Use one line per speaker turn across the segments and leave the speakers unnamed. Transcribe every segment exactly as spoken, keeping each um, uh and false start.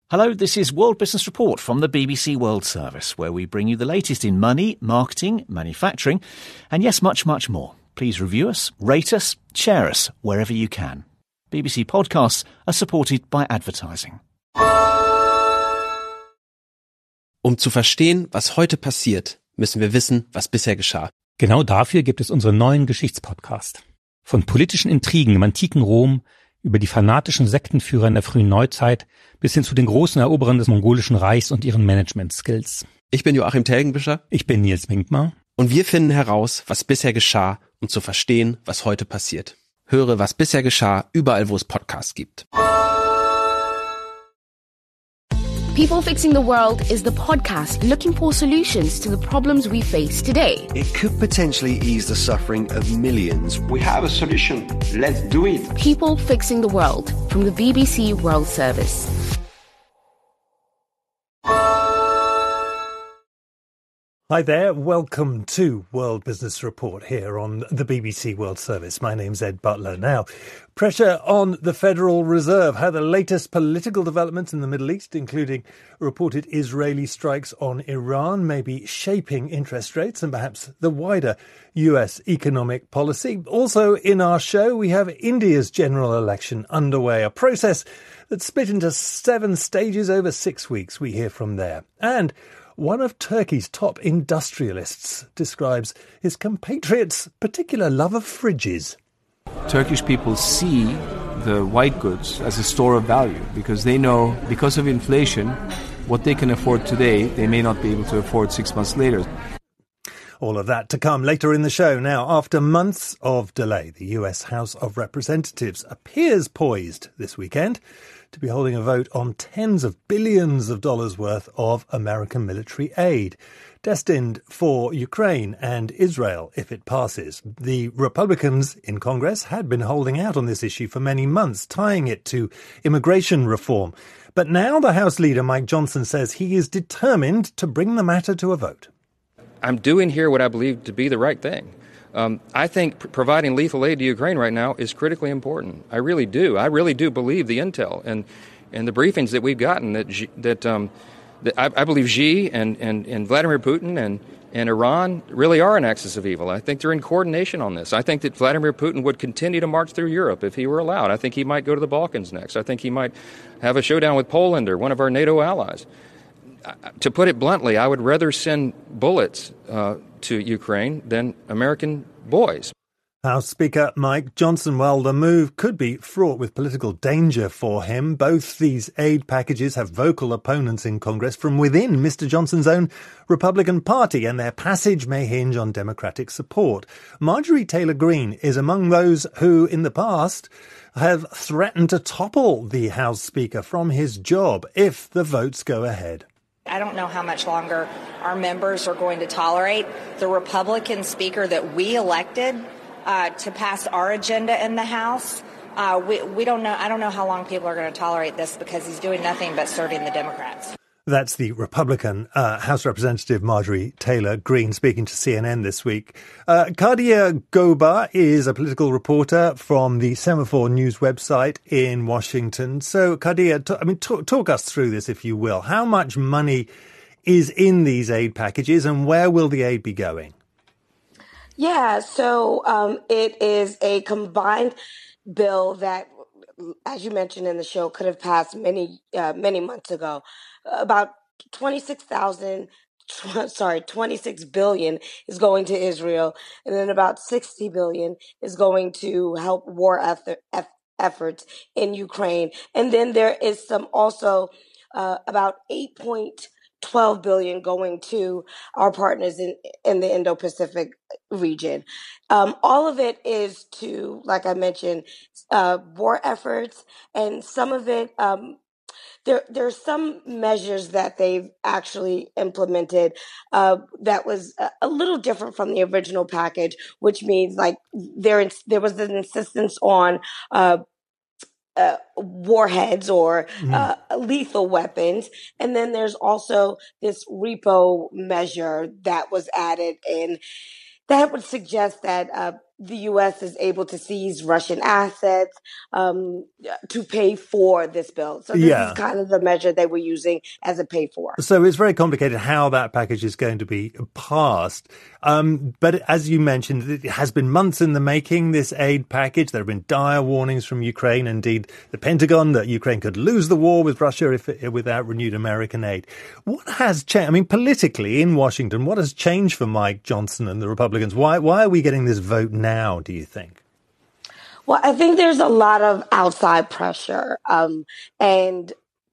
Hello, this is World Business Report from the B B C World Service, where we bring you the latest in money, marketing, manufacturing, and yes, much, much more. Please review us, rate us, share us wherever you can. B B C podcasts are supported by advertising.
Um zu verstehen, was heute passiert, müssen wir wissen, was bisher geschah.
Genau dafür gibt es unseren neuen Geschichtspodcast. Von politischen Intrigen im antiken Rom über die fanatischen Sektenführer in der frühen Neuzeit bis hin zu den großen Eroberern des mongolischen Reichs und ihren Management-Skills.
Ich bin Joachim Telgenbischer.
Ich bin Nils Winkmar.
Und wir finden heraus, was bisher geschah, um zu verstehen, was heute passiert. Höre, was bisher geschah, überall, wo es Podcasts gibt.
People Fixing the World is the podcast looking for solutions to the problems we face today.
It could potentially ease the suffering of millions.
We have a solution. Let's do it.
People Fixing the World from the B B C World Service.
Hi there, welcome to World Business Report here on the B B C World Service. My name's Ed Butler. Now, pressure on the Federal Reserve. How the latest political developments in the Middle East, including reported Israeli strikes on Iran, may be shaping interest rates and perhaps the wider U S economic policy. Also in our show, we have India's general election underway, a process that's split into seven stages over six weeks. We hear from there. And one of Turkey's top industrialists describes his compatriots' particular love of fridges.
Turkish people see the white goods as a store of value because they know, because of inflation, what they can afford today, they may not be able to afford six months later.
All of that to come later in the show. Now, after months of delay, the U S House of Representatives appears poised this weekend to be holding a vote on tens of billions of dollars worth of American military aid, destined for Ukraine and Israel if it passes. The Republicans in Congress had been holding out on this issue for many months, tying it to immigration reform. But now the House leader, Mike Johnson, says he is determined to bring the matter to a vote.
I'm doing here what I believe to be the right thing. Um, I think pr- providing lethal aid to Ukraine right now is critically important. I really do. I really do believe the intel and and the briefings that we've gotten that G, that, um, that I, I believe Xi and, and, and Vladimir Putin and, and Iran really are an axis of evil. I think they're in coordination on this. I think that Vladimir Putin would continue to march through Europe if he were allowed. I think he might go to the Balkans next. I think he might have a showdown with Poland or one of our NATO allies. To put it bluntly, I would rather send bullets uh, to Ukraine than American boys.
House Speaker Mike Johnson, well, the move could be fraught with political danger for him. Both these aid packages have vocal opponents in Congress from within Mister Johnson's own Republican Party, and their passage may hinge on Democratic support. Marjorie Taylor Greene is among those who, in the past, have threatened to topple the House Speaker from his job if the votes go ahead.
I don't know how much longer our members are going to tolerate the Republican speaker that we elected uh, to pass our agenda in the House. Uh, we, we don't know. I don't know how long people are going to tolerate this because he's doing nothing but serving the Democrats.
That's the Republican uh, House Representative Marjorie Taylor Greene speaking to C N N this week. Uh, Kadia Goba is a political reporter from the Semaphore News website in Washington. So, Kadia, t- I mean, t- talk us through this, if you will. How much money is in these aid packages, and where will the aid be going?
Yeah, so um, it is a combined bill that, as you mentioned in the show, could have passed many, uh, many months ago. About twenty-six thousand, sorry, twenty-six billion is going to Israel, and then about sixty billion is going to help war effort, efforts in Ukraine. And then there is some also uh, about eight point one two billion going to our partners in, in the Indo-Pacific region. Um, all of it is to, like I mentioned, uh, war efforts, and some of it, um, There, there are some measures that they've actually implemented uh, that was a, a little different from the original package, which means like there, there was an insistence on uh, uh, warheads or mm. uh, lethal weapons. And then there's also this repo measure that was added in that would suggest that uh, the U S is able to seize Russian assets um, to pay for this bill. So this
yeah.
is kind of the measure they were using as a pay for.
So it's very complicated how that package is going to be passed. Um, but as you mentioned, it has been months in the making, this aid package. There have been dire warnings from Ukraine, indeed the Pentagon, that Ukraine could lose the war with Russia if without renewed American aid. What has changed? I mean, politically in Washington, what has changed for Mike Johnson and the Republicans? Why, why are we getting this vote now, do you think?
Well, I think there's a lot of outside pressure um, and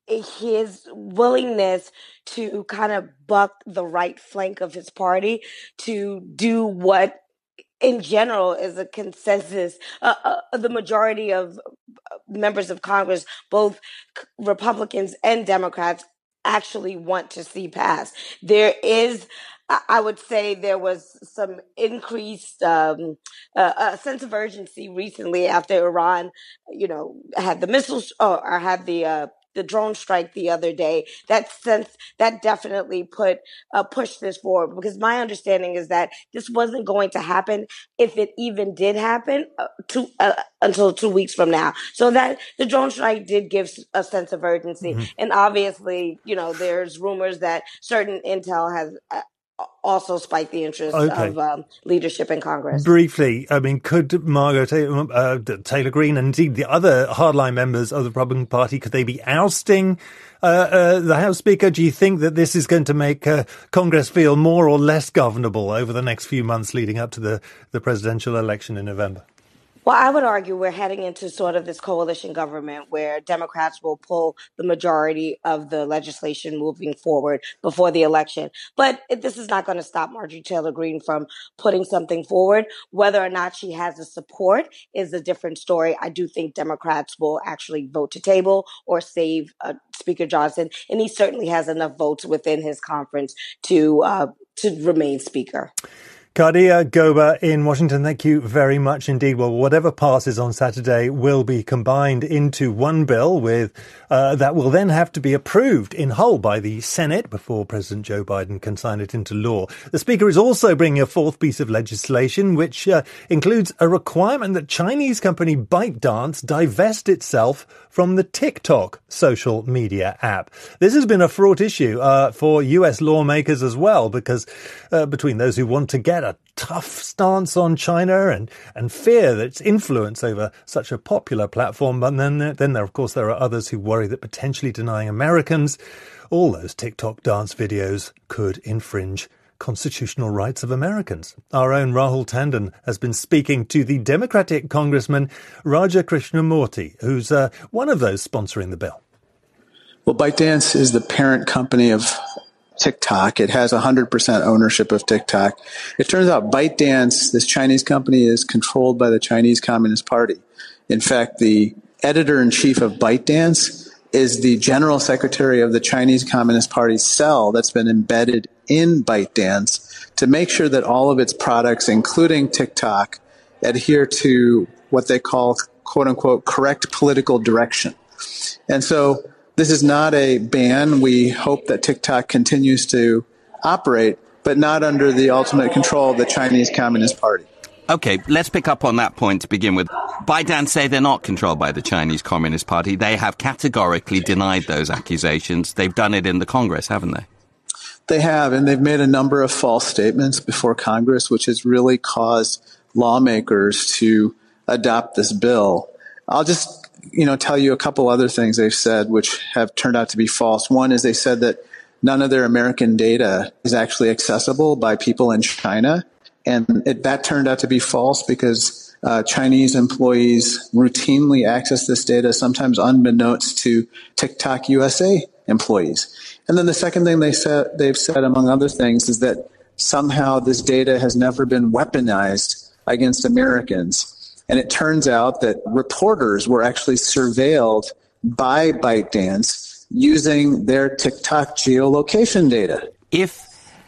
his willingness to kind of buck the right flank of his party to do what in general is a consensus. Uh, uh, the majority of members of Congress, both Republicans and Democrats, actually want to see pass. There is, I would say there was some increased um, uh, a sense of urgency recently after Iran, you know, had the missiles or, or had the uh, the drone strike the other day. That sense that definitely put uh, pushed this forward, because my understanding is that this wasn't going to happen, if it even did happen, uh, two, uh, until two weeks from now. So that the drone strike did give a sense of urgency, mm-hmm. and obviously, you know, there's rumors that certain intel has Uh, also spiked the interest
okay.
of um, leadership in Congress.
Briefly, I mean, could Margot Taylor, uh, Taylor Greene and indeed the other hardline members of the Republican Party, could they be ousting uh, uh, the House Speaker? Do you think that this is going to make uh, Congress feel more or less governable over the next few months leading up to the, the presidential election in November?
Well, I would argue we're heading into sort of this coalition government where Democrats will pull the majority of the legislation moving forward before the election. But this is not going to stop Marjorie Taylor Greene from putting something forward. Whether or not she has the support is a different story. I do think Democrats will actually vote to table or save uh, Speaker Johnson, and he certainly has enough votes within his conference to uh, to remain Speaker.
Kadia Goba in Washington, thank you very much indeed. Well, whatever passes on Saturday will be combined into one bill with uh, that will then have to be approved in whole by the Senate before President Joe Biden can sign it into law. The Speaker is also bringing a fourth piece of legislation, which uh, includes a requirement that Chinese company ByteDance divest itself from the TikTok social media app. This has been a fraught issue uh, for U S lawmakers as well, because uh, between those who want to get a tough stance on China and, and fear its influence over such a popular platform. But then, then there, of course, there are others who worry that potentially denying Americans all those TikTok dance videos could infringe constitutional rights of Americans. Our own Rahul Tandon has been speaking to the Democratic Congressman Raja Krishnamurthy, who's uh, one of those sponsoring the bill.
Well, ByteDance is the parent company of TikTok. It has one hundred percent ownership of TikTok. It turns out ByteDance, this Chinese company, is controlled by the Chinese Communist Party. In fact, the editor-in-chief of ByteDance is the general secretary of the Chinese Communist Party cell that's been embedded in ByteDance to make sure that all of its products, including TikTok, adhere to what they call, quote-unquote, correct political direction. And so this is not a ban. We hope that TikTok continues to operate, but not under the ultimate control of the Chinese Communist Party.
Okay, let's pick up on that point to begin with. ByteDance say they're not controlled by the Chinese Communist Party. They have categorically denied those accusations. They've done it in the Congress, haven't they?
They have, and they've made a number of false statements before Congress, which has really caused lawmakers to adopt this bill. I'll just you know, tell you a couple other things they've said which have turned out to be false. One is they said that none of their American data is actually accessible by people in China. And it, that turned out to be false because uh, Chinese employees routinely access this data, sometimes unbeknownst to TikTok U S A employees. And then the second thing they said, they've said, among other things, is that somehow this data has never been weaponized against Americans. And it turns out that reporters were actually surveilled by ByteDance using their TikTok geolocation data.
If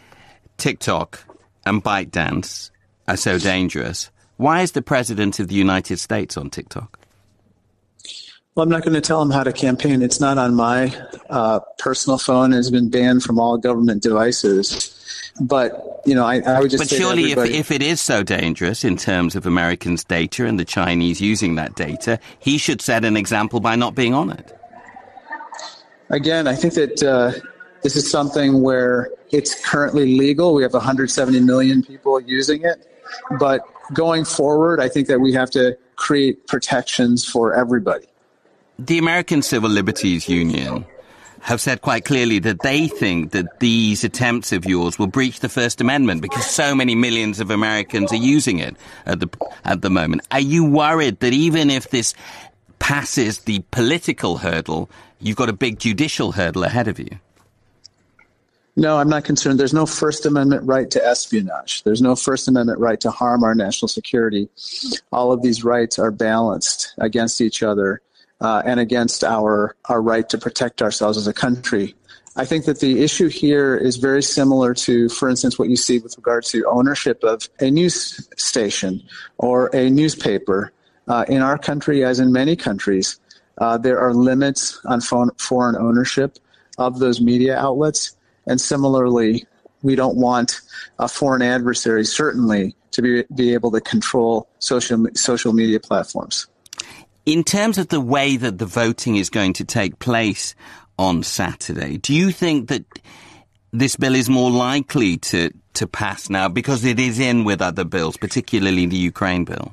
TikTok and ByteDance are so dangerous, why is the President of the United States on TikTok?
Well, I'm not going to tell them how to campaign. It's not on my uh, personal phone. It's been banned from all government devices. But, you know, I, I would just
But
say
surely
to
if, if it is so dangerous in terms of Americans' data and the Chinese using that data, he should set an example by not being on it.
Again, I think that uh, this is something where it's currently legal. We have one hundred seventy million people using it. But going forward, I think that we have to create protections for everybody.
The American Civil Liberties Union have said quite clearly that they think that these attempts of yours will breach the First Amendment because so many millions of Americans are using it at the at the moment. Are you worried that even if this passes the political hurdle, you've got a big judicial hurdle ahead of you?
No, I'm not concerned. There's no First Amendment right to espionage. There's no First Amendment right to harm our national security. All of these rights are balanced against each other uh, and against our, our right to protect ourselves as a country. I think that the issue here is very similar to, for instance, what you see with regard to ownership of a news station or a newspaper. Uh, in our country, as in many countries, uh, there are limits on phone, foreign ownership of those media outlets. And similarly, we don't want a foreign adversary, certainly, to be, be able to control social social media platforms.
In terms of the way that the voting is going to take place on Saturday, do you think that this bill is more likely to, to pass now because it is in with other bills, particularly the Ukraine bill?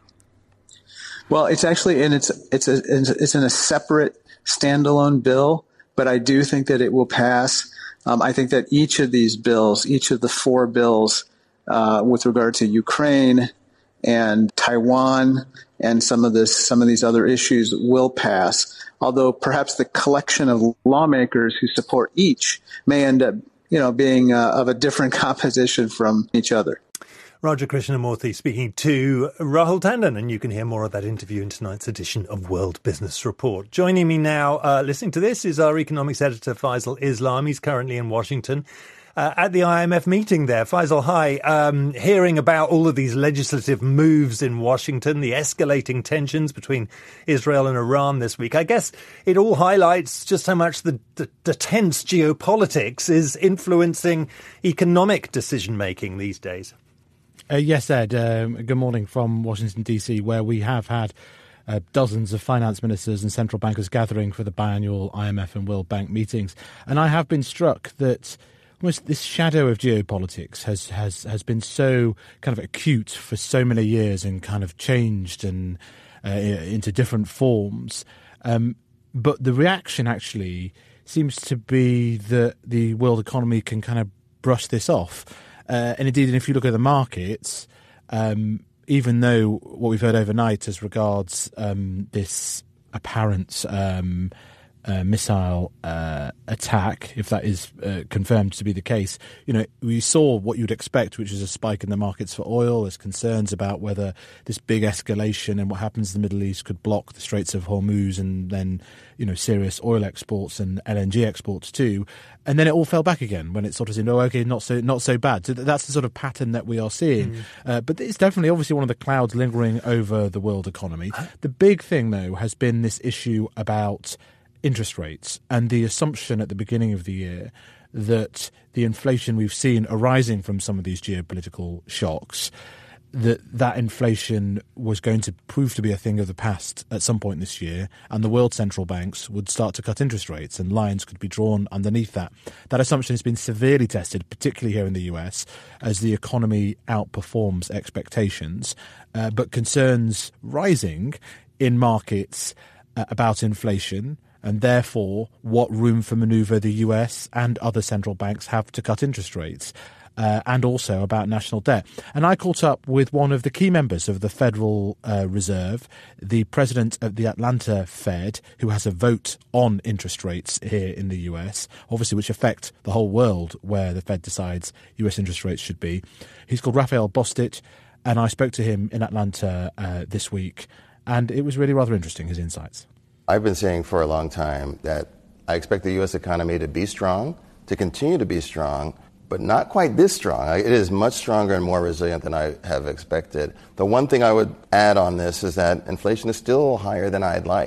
Well, it's actually in it's it's a, it's in a separate standalone bill, but I do think that it will pass. Um, I think that each of these bills, each of the four bills uh, with regard to Ukraine and Taiwan and some of this, some of these other issues will pass, although perhaps the collection of lawmakers who support each may end up, you know, being uh, of a different composition from each other.
Roger Krishnamurthy speaking to Rahul Tandon, and you can hear more of that interview in tonight's edition of World Business Report. Joining me now, uh, listening to this, is our economics editor, Faisal Islam. He's currently in Washington uh, at the I M F meeting there. Faisal, hi. Um, hearing about all of these legislative moves in Washington, the escalating tensions between Israel and Iran this week, I guess it all highlights just how much the, the, the tense geopolitics is influencing economic decision-making these days.
Uh, yes, Ed. Um, good morning from Washington, D C, where we have had uh, dozens of finance ministers and central bankers gathering for the biannual I M F and World Bank meetings. And I have been struck that almost this shadow of geopolitics has, has, has been so kind of acute for so many years and kind of changed and uh, into different forms. Um, but the reaction actually seems to be that the world economy can kind of brush this off. Uh, and indeed, if you look at the markets, um, even though what we've heard overnight as regards um, this apparent um, uh, missile uh, attack, if that is uh, confirmed to be the case, you know, we saw what you'd expect, which is a spike in the markets for oil. There's concerns about whether this big escalation and what happens in the Middle East could block the Straits of Hormuz and then, you know, serious oil exports and L N G exports too. And then it all fell back again when it sort of seemed, oh, okay, not so not so bad. So that's the sort of pattern that we are seeing. Mm. Uh, but it's definitely obviously one of the clouds lingering over the world economy. The big thing, though, has been this issue about interest rates and the assumption at the beginning of the year that the inflation we've seen arising from some of these geopolitical shocks, that that inflation was going to prove to be a thing of the past at some point this year, and the world central banks would start to cut interest rates and lines could be drawn underneath that. That assumption has been severely tested, particularly here in the U S, as the economy outperforms expectations, uh, but concerns rising in markets uh, about inflation, and therefore what room for manoeuvre the U S and other central banks have to cut interest rates. Uh, and also about national debt. And I caught up with one of the key members of the Federal uh, Reserve, the president of the Atlanta Fed, who has a vote on interest rates here in the U S, obviously which affect the whole world where the Fed decides U S interest rates should be. He's called Raphael Bostic, and I spoke to him in Atlanta uh, this week, and it was really rather interesting, his insights.
I've been saying for a long time that I expect the U S economy to be strong, to continue to be strong, but not quite this strong. It is much stronger and more resilient than I have expected. The one thing I would add on this is that inflation is still higher than I'd like.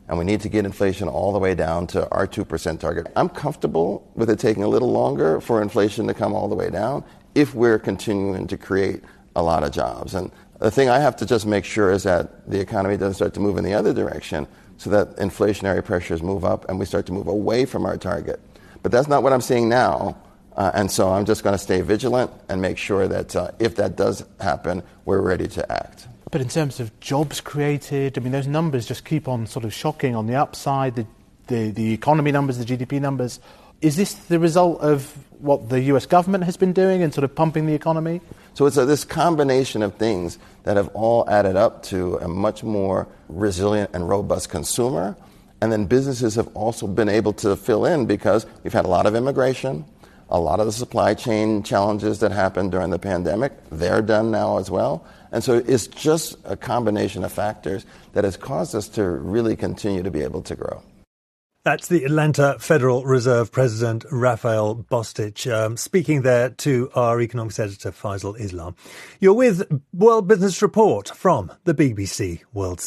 and we need to get inflation all the way down to our two percent target. I'm comfortable with it taking a little longer for inflation to come all the way down if we're continuing to create a lot of jobs. And the thing I have to just make sure is that the economy doesn't start to move in the other direction so that inflationary pressures move up and we start to move away from our target. But that's not what I'm seeing now. Uh, and so I'm just going to stay vigilant and make sure that uh, if that does happen, we're ready to act.
But in terms of jobs created, I mean, those numbers just keep on sort of shocking on the upside, the, the, the economy numbers, the G D P numbers. Is this the result of what the U S government has been doing and sort of pumping the economy?
So it's a, this combination of things that have all added up to a much more resilient and robust consumer. And then businesses have also been able to fill in because we've had a lot of immigration, a lot of the supply chain challenges that happened during the pandemic, they're done now as well. And so it's just a combination of factors that has caused us to really continue to be able to grow.
That's the Atlanta Federal Reserve President Raphael Bostic um, speaking there to our economics editor Faisal Islam. You're with World Business Report from the B B C World.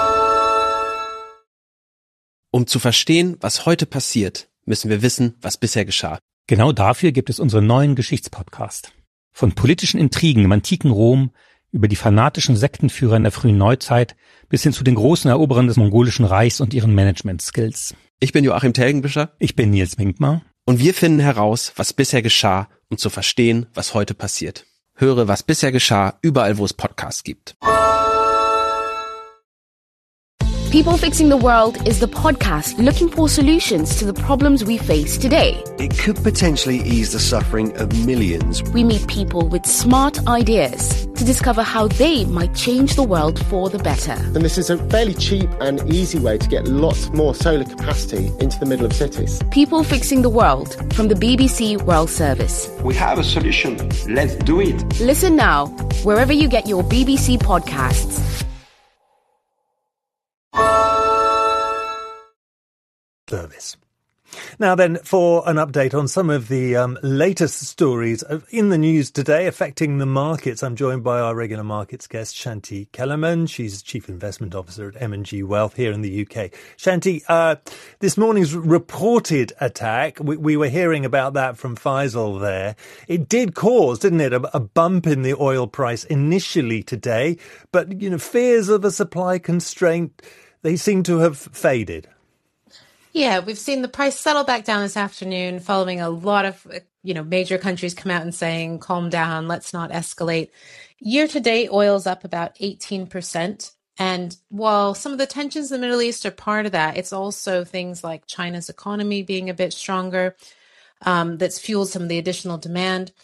Um zu verstehen, was heute passiert, müssen wir wissen, was bisher geschah.
Genau dafür gibt es unseren neuen Geschichtspodcast. Von politischen Intrigen im antiken Rom über die fanatischen Sektenführer in der frühen Neuzeit bis hin zu den großen Eroberern des mongolischen Reichs und ihren Management-Skills.
Ich bin Joachim Telgenbischer.
Ich bin Nils Minkmar.
Und wir finden heraus, was bisher geschah, um zu verstehen, was heute passiert. Höre, was bisher geschah, überall, wo es Podcasts gibt.
People Fixing the World is the podcast looking for solutions to the problems we face today.
It could potentially ease the suffering of millions.
We meet people with smart ideas to discover how they might change the world for the better.
And this is a fairly cheap and easy way to get lots more solar capacity into the middle of cities.
People Fixing the World from the B B C World Service.
We have a solution. Let's do it.
Listen now, wherever you get your B B C podcasts.
Service. Now then, for an update on some of the um, latest stories in the news today affecting the markets, I'm joined by our regular markets guest, Shanti Kellerman. She's Chief Investment Officer at M and G Wealth here in the U K. Shanti, uh, this morning's reported attack, we, we were hearing about that from Faisal there. It did cause, didn't it, a, a bump in the oil price initially today, but, you know, fears of a supply constraint, they seem to have faded.
Yeah, we've seen the price settle back down this afternoon following a lot of, you know, major countries come out and saying, calm down, let's not escalate. Year to date, oil's up about eighteen percent. And while some of the tensions in the Middle East are part of that, it's also things like China's economy being a bit stronger um, that's fueled some of the additional demand.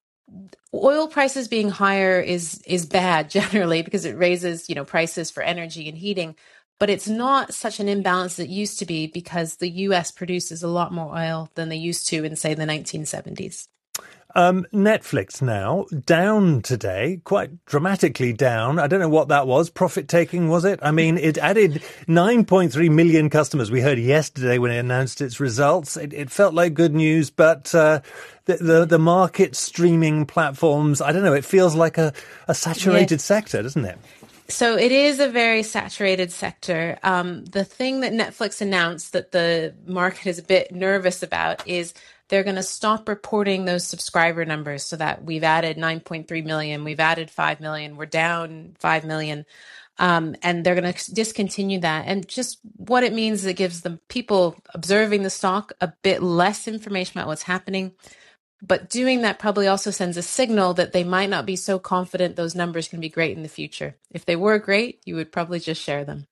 Oil prices being higher is is bad generally because it raises, you know, prices for energy and heating. But it's not such an imbalance as it used to be because the U S produces a lot more oil than they used to in, say, the nineteen seventies.
Um, Netflix now down today, quite dramatically down. I don't know what that was. Profit taking, was it? I mean, it added nine point three million customers. We heard yesterday when it announced its results. It, it felt like good news, but uh, the, the the market streaming platforms, I don't know, it feels like a, a saturated yeah. sector, doesn't it?
So it is a very saturated sector. Um, the thing that Netflix announced that the market is a bit nervous about is they're going to stop reporting those subscriber numbers so that we've added nine point three million, we've added five million, we're down five million. Um, and they're going to discontinue that. And just what it means is it gives the people observing the stock a bit less information about what's happening. But doing that probably also sends a signal that they might not be so confident those numbers can be great in the future. If they were great, you would probably just share them.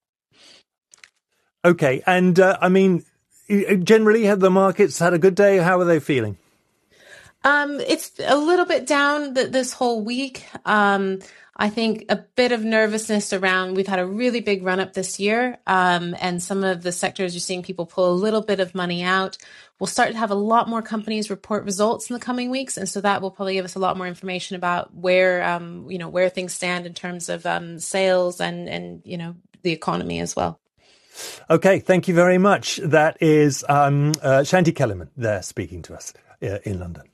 Okay. And uh, I mean, generally, have the markets had a good day? How are they feeling?
Um, it's a little bit down th- this whole week. Um, I think a bit of nervousness around, we've had a really big run up this year. Um, and some of the sectors you're seeing people pull a little bit of money out. We'll start to have a lot more companies report results in the coming weeks. And so that will probably give us a lot more information about where, um, you know, where things stand in terms of um, sales and, and, you know, the economy as well.
Okay. Thank you very much. That is um, uh, Shanti Kellerman there speaking to us uh, in London.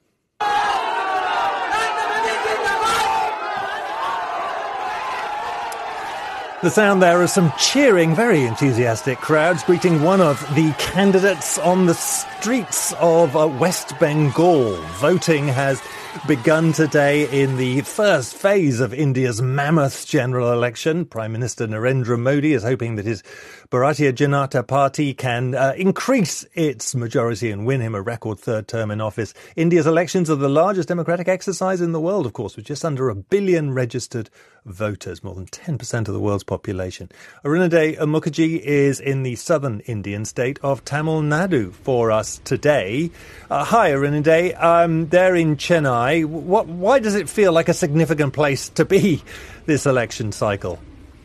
The sound there of some cheering, very enthusiastic crowds greeting one of the candidates on the streets of uh, West Bengal. Voting has begun today in the first phase of India's mammoth general election. Prime Minister Narendra Modi is hoping that his Bharatiya Janata Party can uh, increase its majority and win him a record third term in office. India's elections are the largest democratic exercise in the world, of course, with just under a billion registered voters, more than ten percent of the world's population. Arunade Mukherjee is in the southern Indian state of Tamil Nadu for us today. Uh, hi, Arunade. Um, they're in Chennai. What, why does it feel like a significant place to be this election cycle?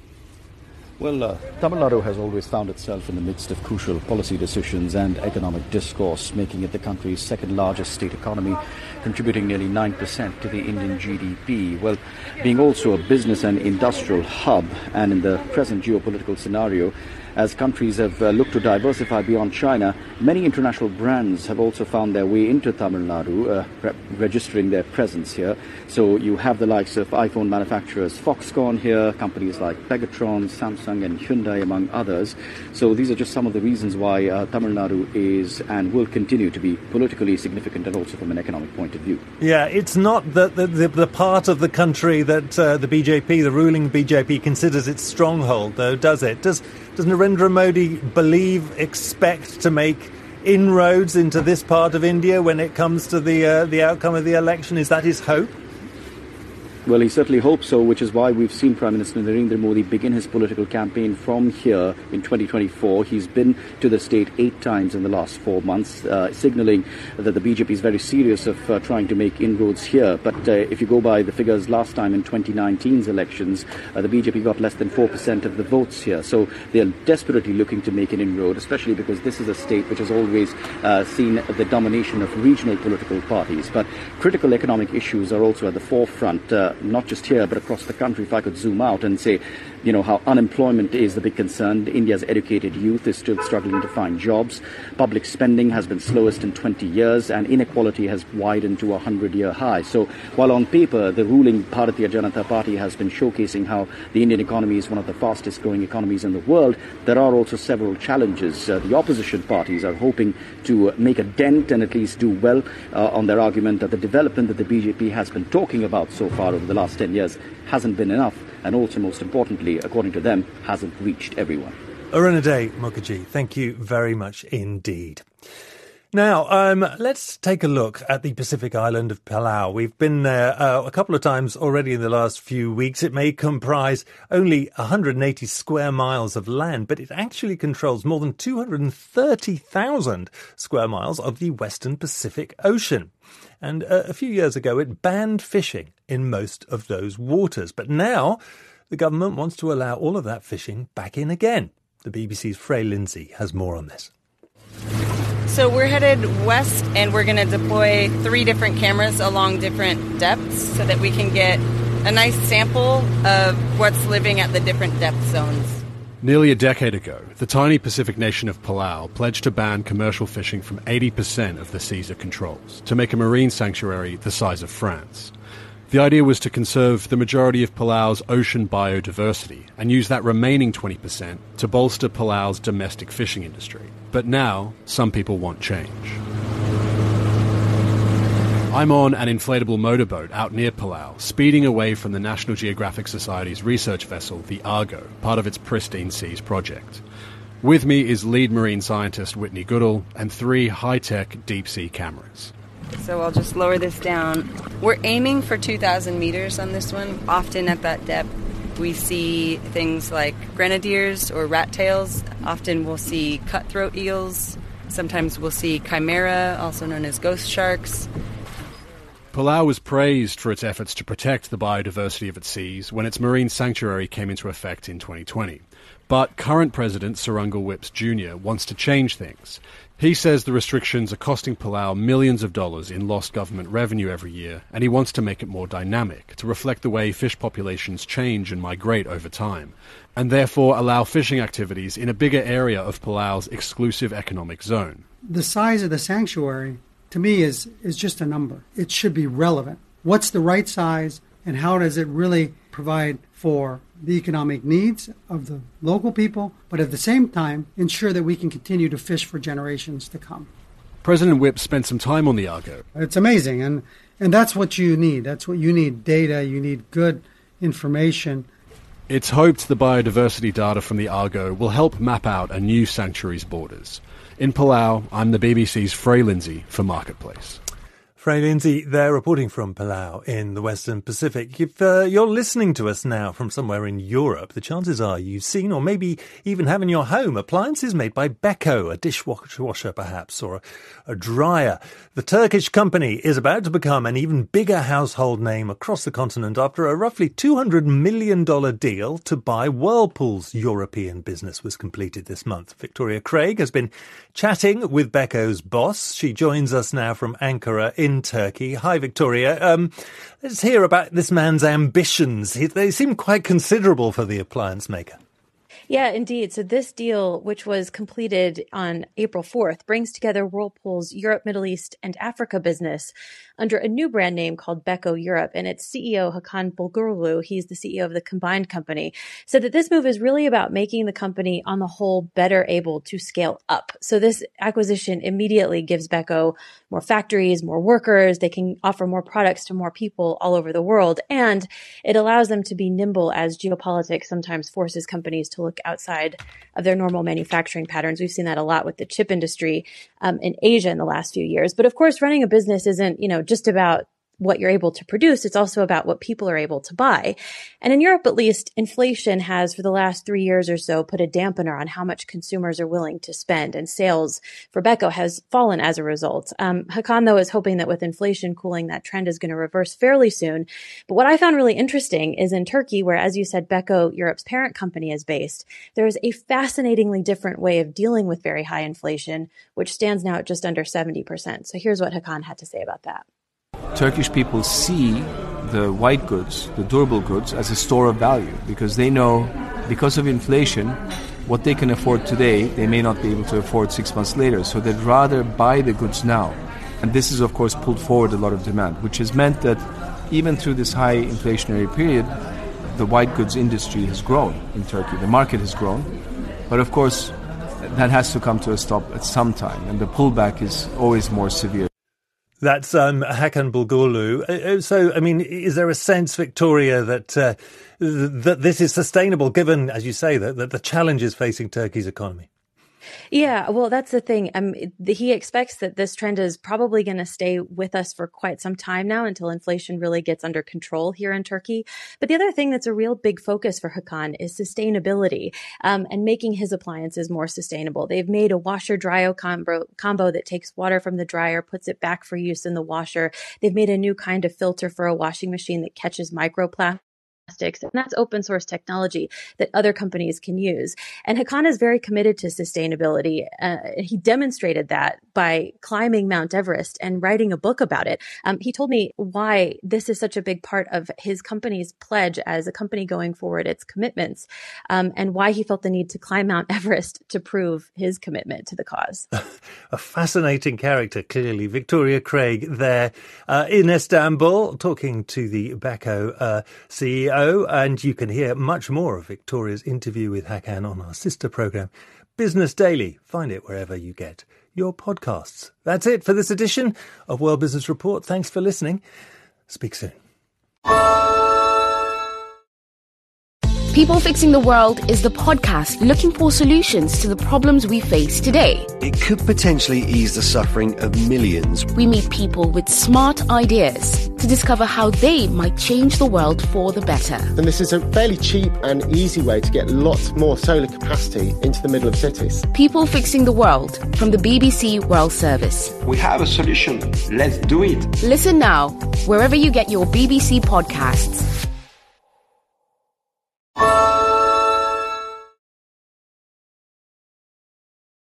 Well, uh, Tamil Nadu has always found itself in the midst of crucial policy decisions and economic discourse, making it the country's second largest state economy, contributing nearly nine percent to the Indian G D P. Well, being also a business and industrial hub, and in the present geopolitical scenario, as countries have uh, looked to diversify beyond China, many international brands have also found their way into Tamil Nadu, uh, re- registering their presence here. So you have the likes of iPhone manufacturers Foxconn here, companies like Pegatron, Samsung and Hyundai, among others. So these are just some of the reasons why uh, Tamil Nadu is and will continue to be politically significant and also from an economic point of view.
Yeah, it's not the, the, the, the part of the country that uh, the B J P, the ruling B J P, considers its stronghold, though, does it? Does Does Narendra Modi believe, expect to make inroads into this part of India when it comes to the uh, the outcome of the election? Is that his hope?
Well, he certainly hopes so, which is why we've seen Prime Minister Narendra Modi begin his political campaign from here in twenty twenty-four. He's been to the state eight times in the last four months, uh, signalling that the B J P is very serious of uh, trying to make inroads here. But uh, if you go by the figures last time in twenty nineteen's elections, uh, the B J P got less than four percent of the votes here. So they're desperately looking to make an inroad, especially because this is a state which has always uh, seen the domination of regional political parties. But critical economic issues are also at the forefront. Uh, not just here, but across the country. If I could zoom out and say, you know, how unemployment is the big concern. India's educated youth is still struggling to find jobs. Public spending has been slowest in twenty years, and inequality has widened to a hundred-year high. So while on paper, the ruling Bharatiya Janata Party has been showcasing how the Indian economy is one of the fastest-growing economies in the world, there are also several challenges. Uh, the opposition parties are hoping to make a dent and at least do well uh, on their argument that the development that the B J P has been talking about so far over the last ten years hasn't been enough, and also, most importantly, according to them, hasn't reached everyone.
Arunade Mukherjee, thank you very much indeed. Now, um, let's take a look at the Pacific island of Palau. We've been there uh, a couple of times already in the last few weeks. It may comprise only one hundred eighty square miles of land, but it actually controls more than two hundred thirty thousand square miles of the Western Pacific Ocean. And uh, a few years ago, it banned fishing in most of those waters. But now the government wants to allow all of that fishing back in again. The B B C's Frey Lindsay has more on this.
So we're headed west, and we're going to deploy three different cameras along different depths so that we can get a nice sample of what's living at the different depth zones.
Nearly a decade ago, the tiny Pacific nation of Palau pledged to ban commercial fishing from eighty percent of the seas it controls, to make a marine sanctuary the size of France. The idea was to conserve the majority of Palau's ocean biodiversity and use that remaining twenty percent to bolster Palau's domestic fishing industry. But now, some people want change. I'm on an inflatable motorboat out near Palau, speeding away from the National Geographic Society's research vessel, the Argo, part of its Pristine Seas project. With me is lead marine scientist Whitney Goodall and three high-tech deep-sea cameras.
So I'll just lower this down. We're aiming for two thousand meters on this one. Often at that depth, we see things like grenadiers or rat tails. Often we'll see cutthroat eels. Sometimes we'll see chimera, also known as ghost sharks.
Palau was praised for its efforts to protect the biodiversity of its seas when its marine sanctuary came into effect in twenty twenty. But current President Surungal Whipps Junior wants to change things. He says the restrictions are costing Palau millions of dollars in lost government revenue every year, and he wants to make it more dynamic, to reflect the way fish populations change and migrate over time, and therefore allow fishing activities in a bigger area of Palau's exclusive economic zone.
The size of the sanctuary, to me, is, is just a number. It should be relevant. What's the right size, and how does it really provide for the economic needs of the local people, but at the same time ensure that we can continue to fish for generations to come.
President Whip spent some time on the Argo.
It's amazing, and, and that's what you need. That's what you need, data, you need good information.
It's hoped the biodiversity data from the Argo will help map out a new sanctuary's borders. In Palau, I'm the B B C's Frey Lindsay for Marketplace.
Frey Lindsay there, reporting from Palau in the Western Pacific. If uh, you're listening to us now from somewhere in Europe, the chances are you've seen or maybe even have in your home appliances made by Beko, a dishwasher perhaps, or a, a dryer. The Turkish company is about to become an even bigger household name across the continent after a roughly two hundred million dollars deal to buy Whirlpool's European business was completed this month. Victoria Craig has been chatting with Beko's boss. She joins us now from Ankara in Turkey. Hi, Victoria. Um, let's hear about this man's ambitions. He, they seem quite considerable for the appliance maker.
Yeah, indeed. So this deal, which was completed on April fourth, brings together Whirlpool's Europe, Middle East, and Africa business under a new brand name called Beko Europe. And its C E O, Hakan Bulgurlu, he's the C E O of the combined company, said that this move is really about making the company on the whole better able to scale up. So this acquisition immediately gives Beko more factories, more workers. They can offer more products to more people all over the world. And it allows them to be nimble as geopolitics sometimes forces companies to look outside of their normal manufacturing patterns. We've seen that a lot with the chip industry um, in Asia in the last few years. But of course, running a business isn't, you know, just about what you're able to produce. It's also about what people are able to buy. And in Europe, at least, inflation has, for the last three years or so, put a dampener on how much consumers are willing to spend. And sales for Beko has fallen as a result. Um, Hakan, though, is hoping that with inflation cooling, that trend is going to reverse fairly soon. But what I found really interesting is in Turkey, where, as you said, Beko, Europe's parent company, is based, there is a fascinatingly different way of dealing with very high inflation, which stands now at just under seventy percent. So here's what Hakan had to say about that.
Turkish people see the white goods, the durable goods, as a store of value because they know, because of inflation, what they can afford today, they may not be able to afford six months later. So they'd rather buy the goods now. And this has, of course, pulled forward a lot of demand, which has meant that even through this high inflationary period, the white goods industry has grown in Turkey. The market has grown. But, of course, that has to come to a stop at some time. And the pullback is always more severe.
That's um, Hakan Bulgurlu. So, I mean, is there a sense, Victoria, that uh, that this is sustainable, given, as you say, that, that the challenges facing Turkey's economy?
Yeah, well, that's the thing. Um, he expects that this trend is probably going to stay with us for quite some time now until inflation really gets under control here in Turkey. But the other thing that's a real big focus for Hakan is sustainability um, and making his appliances more sustainable. They've made a washer-dryer combo, combo that takes water from the dryer, puts it back for use in the washer. They've made a new kind of filter for a washing machine that catches microplastics. And that's open source technology that other companies can use. And Hakan is very committed to sustainability. Uh, he demonstrated that by climbing Mount Everest and writing a book about it. Um, he told me why this is such a big part of his company's pledge as a company going forward, its commitments, um, and why he felt the need to climb Mount Everest to prove his commitment to the cause.
A fascinating character, clearly. Victoria Craig there uh, in Istanbul, talking to the Beko uh, C E O. And you can hear much more of Victoria's interview with Hakan on our sister programme, Business Daily. Find it wherever you get your podcasts. That's it for this edition of World Business Report. Thanks for listening. Speak soon.
People Fixing the World is the podcast looking for solutions to the problems we face today.
It could potentially ease the suffering of millions.
We meet people with smart ideas to discover how they might change the world for the better.
And this is a fairly cheap and easy way to get lots more solar capacity into the middle of cities.
People Fixing the World from the B B C World Service.
We have a solution. Let's do it.
Listen now, wherever you get your B B C podcasts,